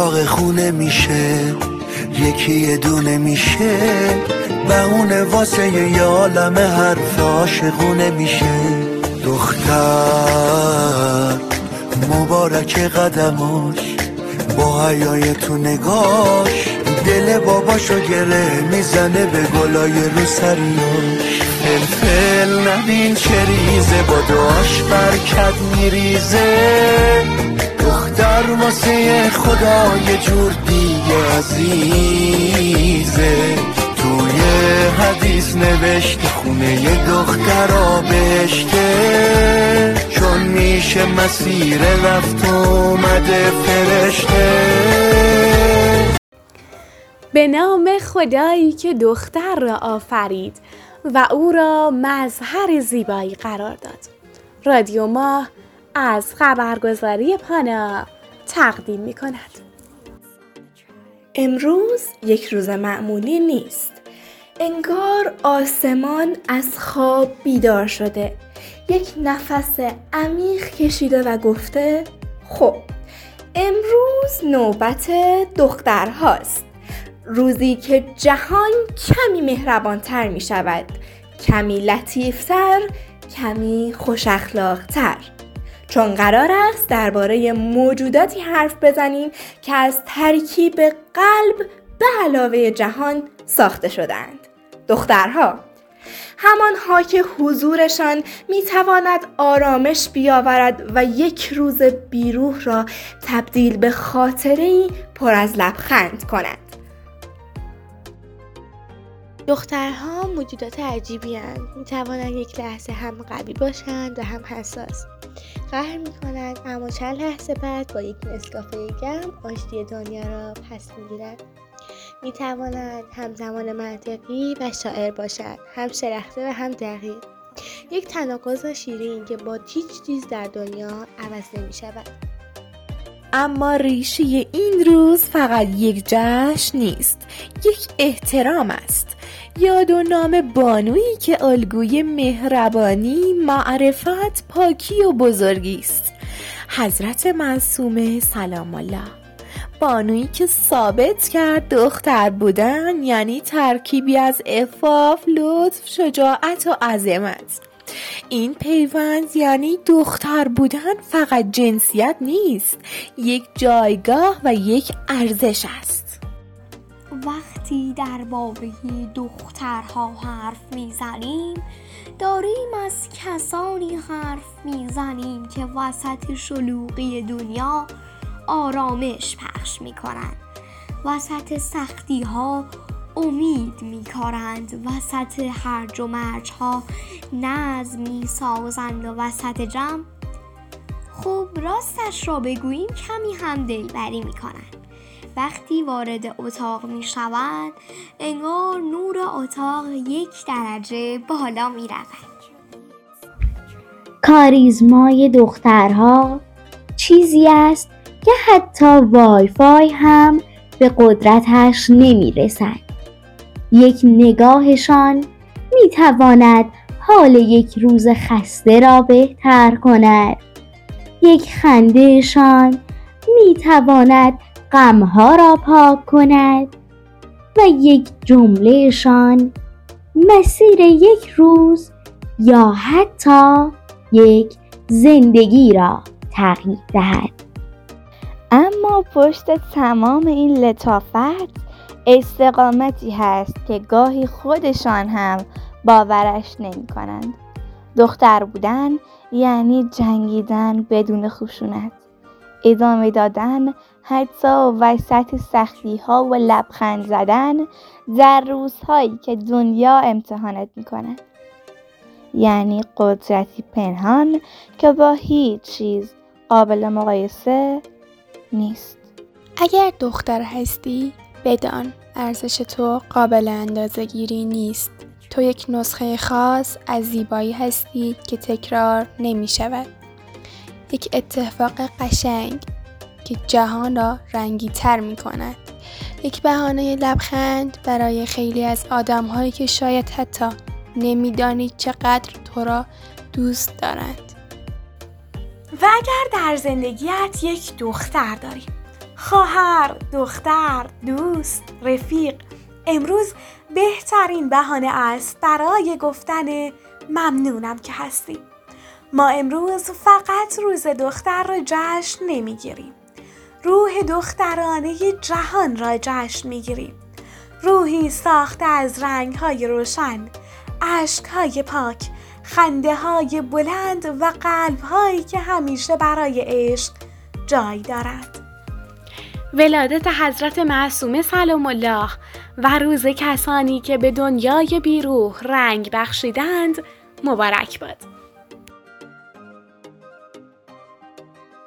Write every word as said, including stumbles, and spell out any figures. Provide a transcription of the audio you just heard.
داغ خونه میشه، یکی یه دونه میشه، بهونه واسه یه عالم حرف عاشقونه میشه. دختر مبارک قدماش، با حیای تو نگاش، دل باباشو گره میزنه به گلای رو سریاش. فلفل نبین چه ریزه، با دعاش برکت میریزه. دختر واسه خدا یه جور دیگه عزیزه. توی حدیث نوشته خونه یه دختر بهشته، چون میشه مسیر رفت اومده فرشته. به نام خدایی که دختر را آفرید و او را مظهر زیبایی قرار داد. رادیو ماه از خبرگزاری پانا تقدیم می کند. امروز یک روز معمولی نیست. انگار آسمان از خواب بیدار شده، یک نفس عمیق کشیده و گفته خب امروز نوبت دخترهاست. روزی که جهان کمی مهربانتر می شود، کمی لطیفتر، کمی خوش اخلاقتر. چون قرار است درباره موجوداتی حرف بزنیم که از ترکیب قلب به علاوه جهان ساخته شدند. دخترها، همانها که حضورشان میتواند آرامش بیاورد و یک روز بیروح را تبدیل به خاطره‌ای پر از لبخند کند. دخترها موجودات عجیبی هستند. می توانند یک لحظه هم قوی باشند و هم حساس. قهر می کنند اما چند لحظه بعد با یک نسکافه گرم آشتی دنیا را پس می گیرند. می توانند همزمان منطقی و شاعر باشند، هم شلخته و هم دقیق. یک تناقض شیرین که با هیچ چیز در دنیا عوض نمی شود. اما ریشه این روز فقط یک جشن نیست، یک احترام است. یاد و نام بانویی که الگوی مهربانی، معرفت، پاکی و بزرگی است. حضرت معصومه سلام الله، بانویی که ثابت کرد دختر بودن یعنی ترکیبی از عفاف، لطف، شجاعت و عظمت. این پیوند یعنی دختر بودن فقط جنسیت نیست، یک جایگاه و یک ارزش است. وقتی درباره دخترها حرف میزنیم، داریم از کسانی حرف میزنیم که وسط شلوغی دنیا آرامش پخش میکنند، وسط سختی ها امید میکارند، وسط هرج و مرج ها نظم میسازند و وسط جمع خب راستش را بگوییم کمی هم دلبری میکنند. وقتی وارد اتاق می شوند انگار نور اتاق یک درجه بالا می رود. کاریزمای دخترها چیزی است که حتی وای فای هم به قدرتش نمی رسد. یک نگاهشان می تواند حال یک روز خسته را بهتر کند. یک خندهشان می تواند غمها را پاک کند و یک جملهشان مسیر یک روز یا حتی یک زندگی را تغییر دهد. اما پشت تمام این لطافت استقامتی هست که گاهی خودشان هم باورش نمی کنند. دختر بودن یعنی جنگیدن بدون خشونت، ادامه دادن حتی وسط سختی ها و لبخند زدن در روزهایی که دنیا امتحانت می کند. یعنی قدرتی پنهان که با هیچ چیز قابل مقایسه نیست. اگر دختر هستی بدان ارزش تو قابل اندازه گیری نیست. تو یک نسخه خاص از زیبایی هستی که تکرار نمی شود. یک اتفاق قشنگ که جهان را رنگی تر می کند. یک بهانه لبخند برای خیلی از آدم هایی که شاید حتی نمی دانی چقدر تو را دوست دارند. و اگر در زندگیت یک دختر داری، خواهر، دختر، دوست، رفیق، امروز بهترین بهانه است برای گفتن ممنونم که هستی. ما امروز فقط روز دختر را جشن نمیگیریم. روح دخترانه جهان را جشن میگیریم. روحی ساخته از رنگ‌های روشن، اشک‌های پاک، خنده‌های بلند و قلب‌هایی که همیشه برای عشق جای دارد. ولادت حضرت معصومه سلام الله و روز کسانی که به دنیای بیروح رنگ بخشیدند مبارک باد.